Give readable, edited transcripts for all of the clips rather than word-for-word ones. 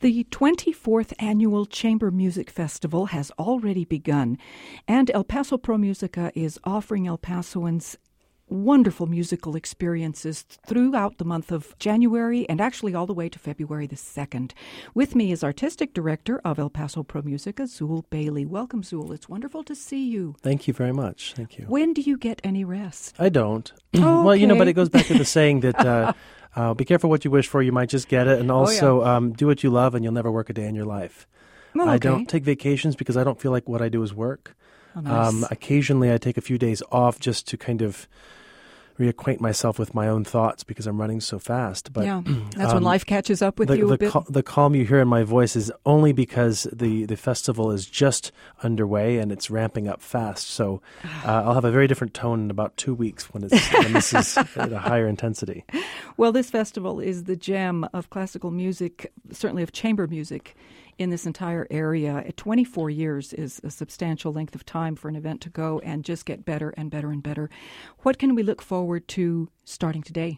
The 24th Annual Chamber Music Festival has already begun, and El Paso Pro Musica is offering El Pasoans wonderful musical experiences throughout the month of January and actually all the way to February the 2nd. With me is Artistic Director of El Paso Pro Musica, Zuul Bailey. Welcome, Zuul. It's wonderful to see you. Thank you very much. Thank you. When do you get any rest? I don't. Okay. Well, but it goes back to the saying that be careful what you wish for, you might just get it. And also do what you love and you'll never work a day in your life. Oh, okay. I don't take vacations because I don't feel like what I do is work. Oh, nice. Occasionally I take a few days off just to kind of reacquaint myself with my own thoughts because I'm running so fast. But yeah, that's when life catches up with you a bit. The calm you hear in my voice is only because the festival is just underway and it's ramping up fast. So I'll have a very different tone in about 2 weeks when this is at a higher intensity. Well, this festival is the gem of classical music, certainly of chamber music, in this entire area. 24 years is a substantial length of time for an event to go and just get better and better and better. What can we look forward to starting today?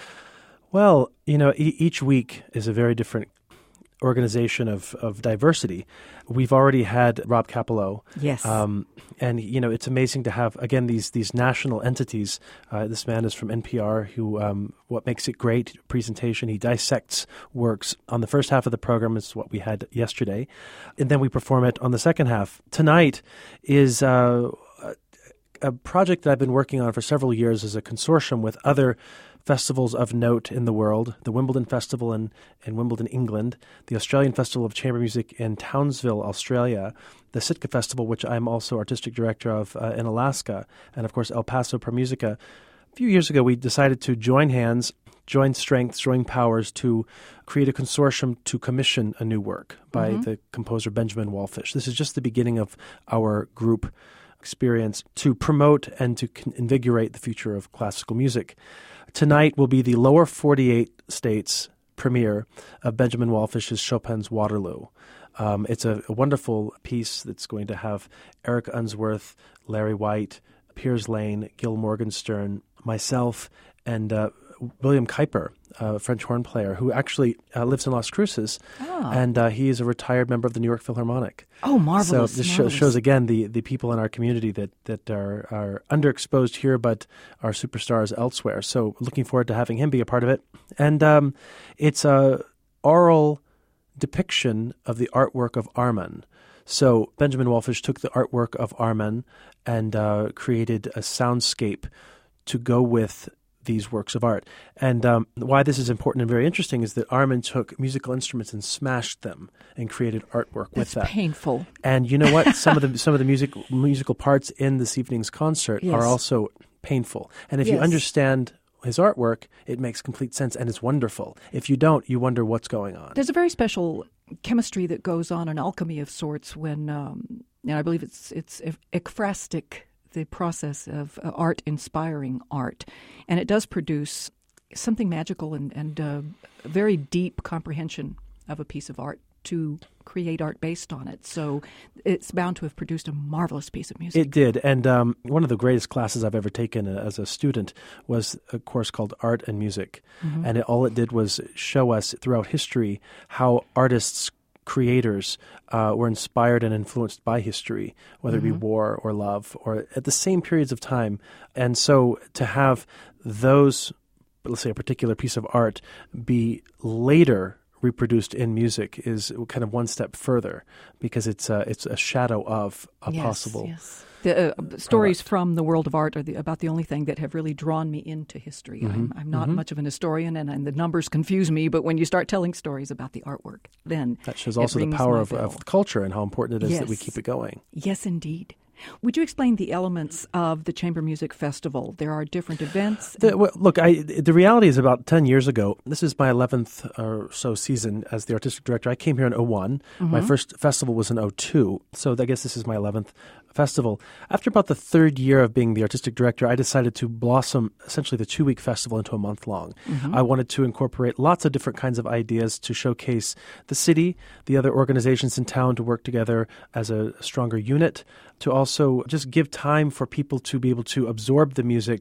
Well, each week is a very different organization of diversity. We've already had Rob Capello. Yes. And, it's amazing to have, again, these national entities. This man is from NPR, who, what makes it great, presentation. He dissects works. On the first half of the program is what we had yesterday. And then we perform it on the second half. Tonight is a project that I've been working on for several years as a consortium with other festivals of note in the world, the Wimbledon Festival in Wimbledon, England, the Australian Festival of Chamber Music in Townsville, Australia, the Sitka Festival, which I'm also artistic director of in Alaska, and of course El Paso Pro Musica. A few years ago, we decided to join hands, join strengths, join powers to create a consortium to commission a new work by the composer Benjamin Wallfisch. This is just the beginning of our group experience to promote and to invigorate the future of classical music. Tonight will be the lower 48 states premiere of Benjamin Wallfisch's Chopin's Waterloo. It's a wonderful piece that's going to have Eric Unsworth, Larry White, Piers Lane, Gil Morgenstern, myself, and William Kuyper, a French horn player who actually lives in Las Cruces, and he is a retired member of the New York Philharmonic. Oh, marvelous. So this shows again the people in our community that are underexposed here but are superstars elsewhere. So looking forward to having him be a part of it. And it's a oral depiction of the artwork of Arman. So Benjamin Wallfisch took the artwork of Arman and created a soundscape to go with these works of art. And why this is important and very interesting is that Arman took musical instruments and smashed them and created artwork with that. That's painful. And you know what? Some of the musical parts in this evening's concert are also painful. And if you understand his artwork, it makes complete sense and it's wonderful. If you don't, you wonder what's going on. There's a very special chemistry that goes on, an alchemy of sorts, when, and I believe it's ekphrastic, the process of art inspiring art. And it does produce something magical and a very deep comprehension of a piece of art to create art based on it. So it's bound to have produced a marvelous piece of music. It did. And one of the greatest classes I've ever taken as a student was a course called Art and Music. Mm-hmm. And all it did was show us throughout history how artists, creators were inspired and influenced by history, whether it be war or love, or at the same periods of time. And so to have those, let's say a particular piece of art, be later reproduced in music is kind of one step further because it's a shadow of a possible. Yes. The stories from the world of art are about the only thing that have really drawn me into history. I'm not much of an historian, and the numbers confuse me, but when you start telling stories about the artwork, then that shows also the power of culture and how important it is that we keep it going. Yes, indeed. Would you explain the elements of the Chamber Music Festival? There are different events. The reality is about 10 years ago, this is my 11th or so season as the artistic director. I came here in 2001. My first festival was in 2002. So I guess this is my 11th festival. After about the third year of being the artistic director, I decided to blossom essentially the 2-week festival into a month long. I wanted to incorporate lots of different kinds of ideas to showcase the city, the other organizations in town to work together as a stronger unit, to also just give time for people to be able to absorb the music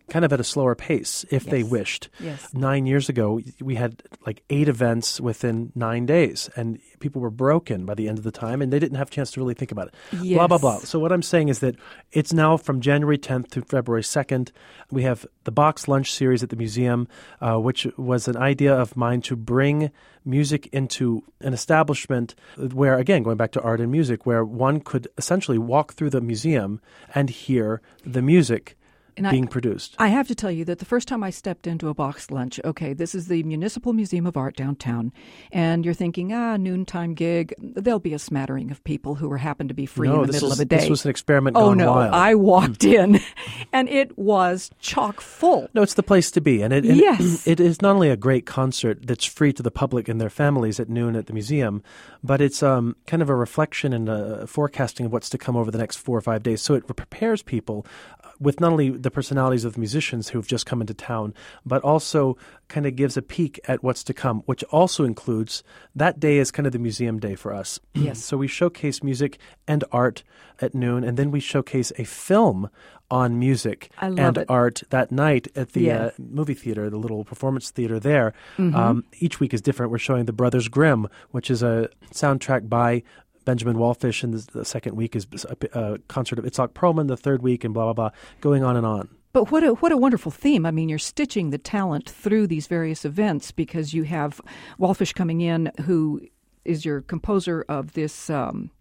kind of at a slower pace if they wished. Yes. 9 years ago, we had like 8 events within 9 days, and people were broken by the end of the time, and they didn't have a chance to really think about it. Yes. Blah, blah, blah. So what I'm saying is that it's now from January 10th to February 2nd. We have the Box Lunch series at the museum, which was an idea of mine to bring music into an establishment where, again, going back to art and music, where one could essentially walk through the museum and hear the music being produced. I have to tell you that the first time I stepped into a Box Lunch, okay, this is the Municipal Museum of Art downtown, and you're thinking, noontime gig, there'll be a smattering of people who happen to be free in the middle of a day. This was an experiment gone wild. I walked in, and it was chock full. No, it's the place to be. And it is not only a great concert that's free to the public and their families at noon at the museum, but it's kind of a reflection and a forecasting of what's to come over the next 4 or 5 days. So it prepares people with not only the personalities of the musicians who've just come into town, but also kind of gives a peek at what's to come, which also includes that day is kind of the museum day for us. Yes. So we showcase music and art at noon, and then we showcase a film on music and art that night at the movie theater, the little performance theater there. Mm-hmm. Each week is different. We're showing The Brothers Grimm, which is a soundtrack by Benjamin Wallfish, and the second week is a concert of Itzhak Perlman, the third week, and blah, blah, blah, going on and on. But what a wonderful theme. I mean, you're stitching the talent through these various events because you have Wallfish coming in, who is your composer of this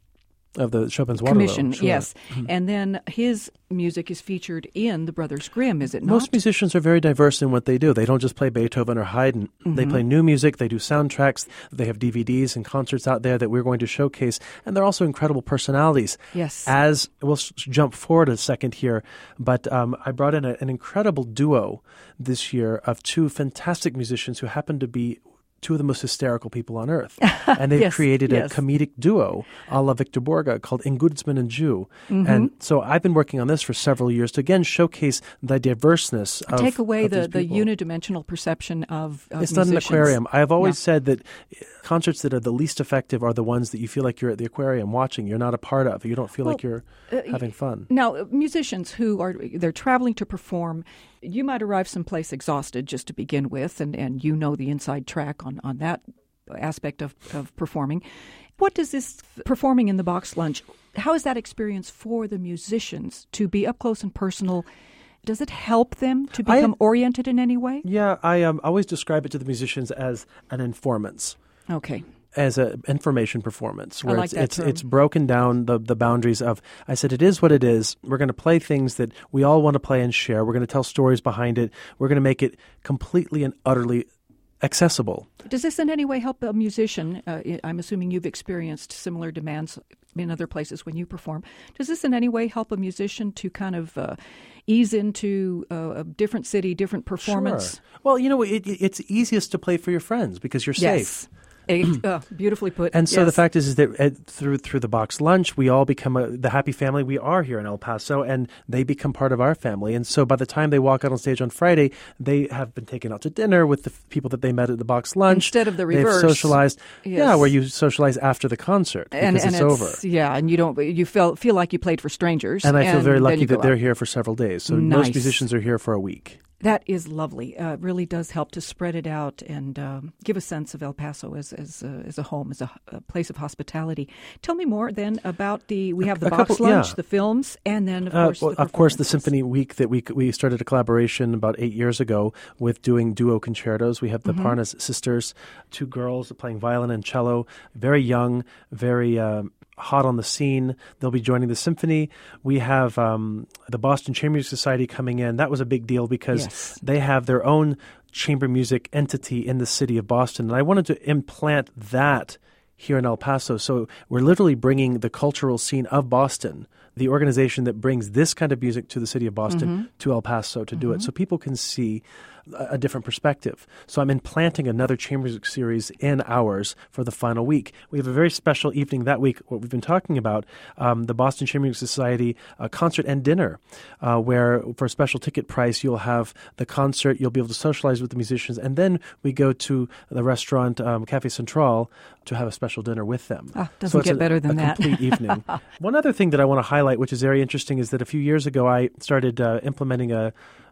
of the Chopin's Waterloo. Commission, sure. Yes. Mm-hmm. And then his music is featured in The Brothers Grimm, is it not? Most musicians are very diverse in what they do. They don't just play Beethoven or Haydn. Mm-hmm. They play new music, they do soundtracks, they have DVDs and concerts out there that we're going to showcase, and they're also incredible personalities. Yes. As we'll jump forward a second here, but I brought in an incredible duo this year of 2 fantastic musicians who happen to be 2 of the most hysterical people on earth. And they've created a comedic duo a la Victor Borge called Ingoodsman and Jew. Mm-hmm. And so I've been working on this for several years to, again, showcase the diverseness of Take away of the unidimensional perception of It's musicians. not an aquarium. I've always said that concerts that are the least effective are the ones that you feel like you're at the aquarium watching. You're not a part of. You don't feel like you're having fun. Now, musicians they're traveling to perform, you might arrive someplace exhausted just to begin with, and you know the inside track on that aspect of performing. What does this performing in the Box Lunch, how is that experience for the musicians to be up close and personal? Does it help them to become oriented in any way? Yeah, I always describe it to the musicians as an informant's. Okay. As an information performance, where it's broken down the boundaries of, I said, it is what it is. We're going to play things that we all want to play and share. We're going to tell stories behind it. We're going to make it completely and utterly accessible. Does this in any way help a musician? I'm assuming you've experienced similar demands in other places when you perform. Does this in any way help a musician to kind of ease into a different city, different performance? Sure. Well, it's easiest to play for your friends because you're safe. Beautifully put. And so the fact is that through the Box Lunch, we all become the happy family we are here in El Paso, and they become part of our family. And so by the time they walk out on stage on Friday, they have been taken out to dinner with the people that they met at the Box Lunch. Instead of the reverse. They've socialized. Yes. Yeah, where you socialize after the concert because it's over. Yeah, and you feel like you played for strangers. And I feel very lucky that they're here for several days. So most musicians are here for a week. That is lovely. It really does help to spread it out and give a sense of El Paso as a home, as a place of hospitality. Tell me more then about we have the Box Lunch, the films, and then of course the Symphony Week that we started a collaboration about 8 years ago with doing duo concertos. We have the Parnas sisters, 2 girls playing violin and cello, very young, very hot on the scene. They'll be joining the symphony. We have the Boston Chamber Music Society coming in. That was a big deal because they have their own chamber music entity in the city of Boston. And I wanted to implant that here in El Paso. So we're literally bringing the cultural scene of Boston, the organization that brings this kind of music to the city of Boston, to El Paso to do it. So people can see a different perspective. So I'm implanting another chamber music series in ours for the final week. We have a very special evening that week, what we've been talking about, the Boston Chamber Music Society concert and dinner, where for a special ticket price, you'll have the concert, you'll be able to socialize with the musicians, and then we go to the restaurant Café Central to have a special dinner with them. Doesn't get better than that. Complete evening. One other thing that I want to highlight, which is very interesting, is that a few years ago I started implementing a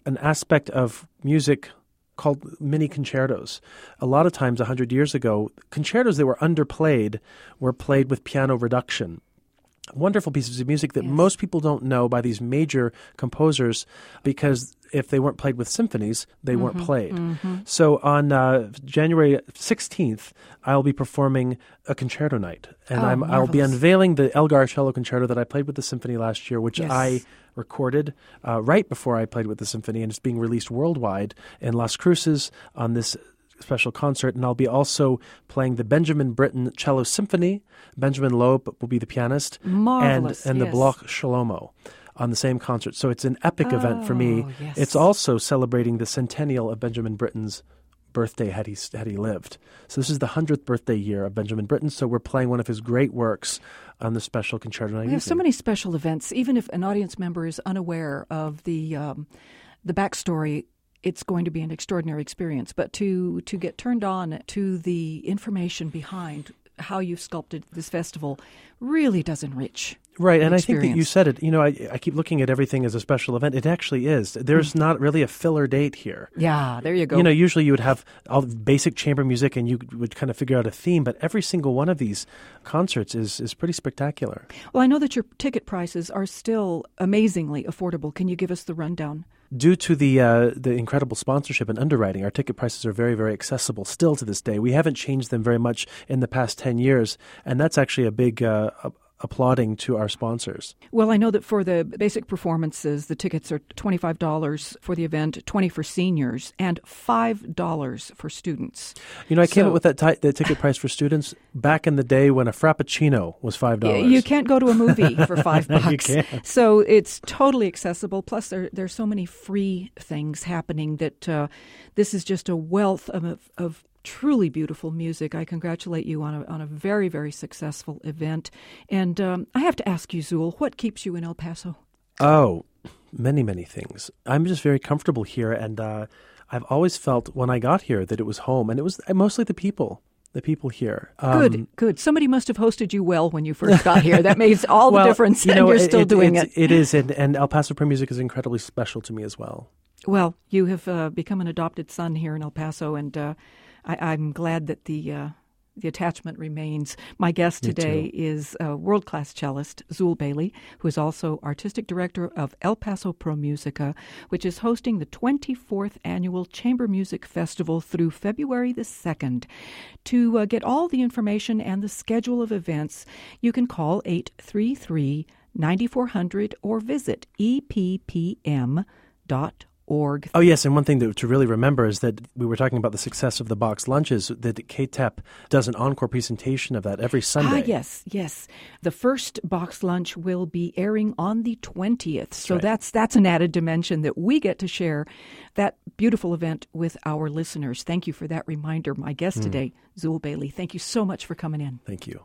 an aspect of music called mini concertos. A lot of times, 100 years ago, concertos that were underplayed were played with piano reduction. Wonderful pieces of music that most people don't know by these major composers, because if they weren't played with symphonies, they weren't played. So on January 16th, I'll be performing a concerto night. And I'll be unveiling the Elgar Cello Concerto that I played with the symphony last year, which I recorded right before I played with the symphony, and it's being released worldwide in Las Cruces on this special concert. And I'll be also playing the Benjamin Britten Cello Symphony. Benjamin Loeb will be the pianist. Marvelous, and the Bloch Shlomo on the same concert. So it's an epic event for me. Yes. It's also celebrating the centennial of Benjamin Britten's birthday had he lived. So this is the 100th birthday year of Benjamin Britten, so we're playing one of his great works on the special concerto night. We have so many special events. Even if an audience member is unaware of the backstory, it's going to be an extraordinary experience. But to get turned on to the information behind how you've sculpted this festival really does enrich. Right, and I think that you said it. You know, I keep looking at everything as a special event. It actually is. There's not really a filler date here. Yeah, there you go. You know, usually you would have all the basic chamber music and you would kind of figure out a theme, but every single one of these concerts is pretty spectacular. Well, I know that your ticket prices are still amazingly affordable. Can you give us the rundown? Due to the incredible sponsorship and underwriting, our ticket prices are very, very accessible still to this day. We haven't changed them very much in the past 10 years, and that's actually a big applauding to our sponsors. Well, I know that for the basic performances, the tickets are $25 for the event, $20 for seniors, and $5 for students. You know, I came up with that ticket price for students back in the day when a Frappuccino was $5. You can't go to a movie for $5. You can't. So it's totally accessible. Plus, there's so many free things happening that this is just a wealth of truly beautiful music. I congratulate you on a very, very successful event. And I have to ask you, Zuul, what keeps you in El Paso? Oh, many, many things. I'm just very comfortable here, and I've always felt when I got here that it was home, and it was mostly the people here. Good. Somebody must have hosted you well when you first got here. That makes all the difference, and you're still doing it. It is, and El Paso Pro Music is incredibly special to me as well. Well, you have become an adopted son here in El Paso, and I'm glad that the attachment remains. My guest today is world-class cellist Zuul Bailey, who is also artistic director of El Paso Pro Musica, which is hosting the 24th Annual Chamber Music Festival through February the 2nd. To get all the information and the schedule of events, you can call 833-9400 or visit eppm.org. Oh, yes, and one thing to really remember is that we were talking about the success of the box lunches, that KTEP does an encore presentation of that every Sunday. Yes. The first box lunch will be airing on the 20th, so that's an added dimension that we get to share that beautiful event with our listeners. Thank you for that reminder. My guest today, Zuul Bailey. Thank you so much for coming in. Thank you.